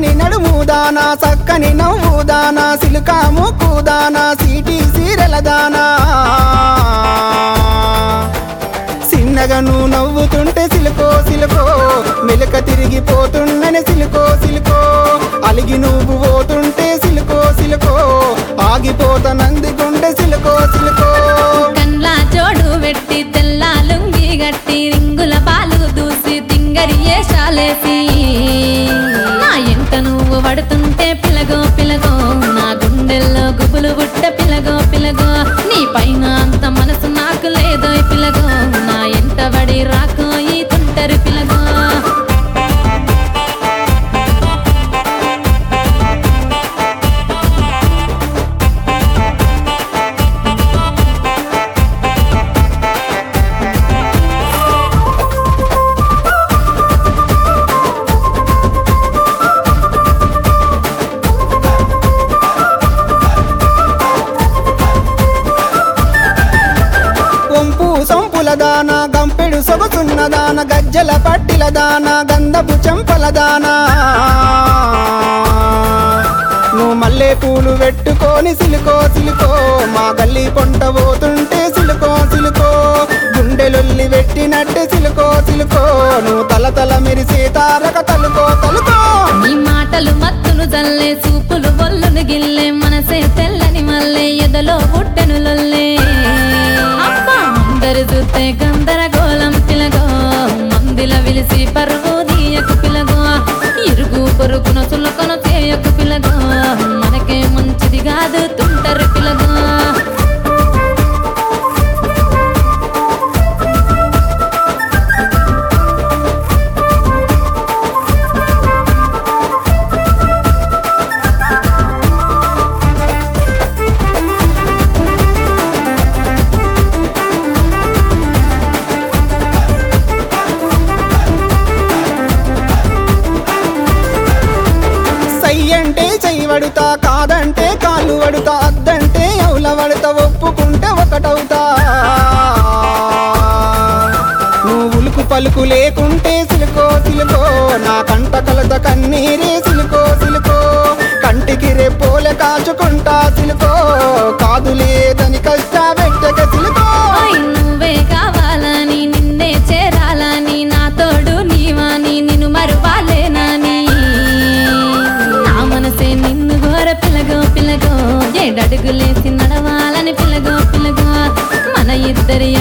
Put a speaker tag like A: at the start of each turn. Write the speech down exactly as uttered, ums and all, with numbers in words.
A: సన్నని నడుముదానా చక్కని నవ్వుదానా సిలుకాము కూదానా సీటీ సీరల దానా చిన్నగా నువ్వు నవ్వుతుంటే సిలుకో సిలుకో మెలక తిరిగిపోతుండని సిలుకో సిలుకో అలిగి నువ్వు పోతుంటే సిలుకో సిలుకో ఆగిపోతా నందిగుండె సిలుకో సిలుకో
B: కండ్లా జోడు పెట్టి తెల్ల లుంగి గట్టి రింగుల పాలు దూసి తింగరి ఏషాలేసి నా ఎంట నువ్వు పడుతుంటే పిలగో పిలగో నా గుండెల్లో గుబులు బుట్ట పిలగో పిలగో నీ పైన అంత మనసు నాకు లేదో పిలగో నా ఎంట పడి రాకో ఈ తుంటరి పిలగో
A: వంపు సొంపుల దానా గంపెడు సొగసున్న దాన గజ్జల పట్టిల దానా గంధపు చెంపల దానా నువ్వు మల్లె పూలు పెట్టుకొని సిలుకో సిలుకో మా గల్లి పొంట పోతుంటే సిలుకో సిలుకో గుండెలొల్లి పెట్టినట్టే సిలుకో సిలుకో నువ్వు తల తల మెరిసే తారక తలుకో తలుకో
B: నీ మాటలు మత్తును జల్లే చూపులు బొల్లును గిల్లే మనసే తెల్లని మల్లె ఎదలో పుట్టెను లొల్లే అబ్బా అందరు చూస్తే గందరగోళం పిలగో మందిల విలిసి పరువు దీయకు పిలగో ఇరుగు పొరుగున చులకొన చేయకు పిలగో మనకే మంచిది కాదు తుంటరు పిలగో
A: అంటే చెయ్యి వడుతా కాదంటే కాళ్ళు వడుతా అద్దంటే అవుల వడుతా ఒప్పుకుంటే ఒకటవుతా నువ్వు ఉలుకు పలుకు లేకుంటే సిలుకో సిలుకో నా కంట కలత కన్నీరే సిలుకో సిలుకో కంటికి రేపోలే కాచుకుంటా సిలుకో కాదు లేదని కష్ట పెట్టక సిలుకో
B: ఓయ్ నువ్వే కావాలని నిన్నే చేరాలని నా తోడు నీవాని నిన్ను మరువాలేనాని నా మనసే నిన్ను ఘోర పిలగో పిలగో ఏడడుగులేసి నడవాలని పిలగో పిలగో మన ఇద్దరి